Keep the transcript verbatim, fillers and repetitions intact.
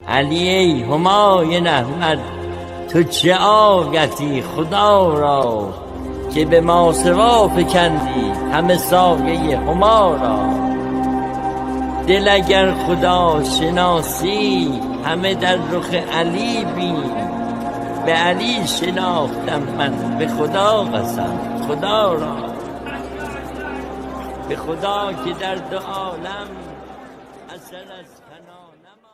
علی ای همایون احمد، تو چه آیتی خدا را، که به ماسوا فکندی همه سایه هما را. دل اگر خدا شناسی همه در رخ علی بین، به علی شناختم من به خدا قسم خدا را. به خدا که در دو عالم اثر از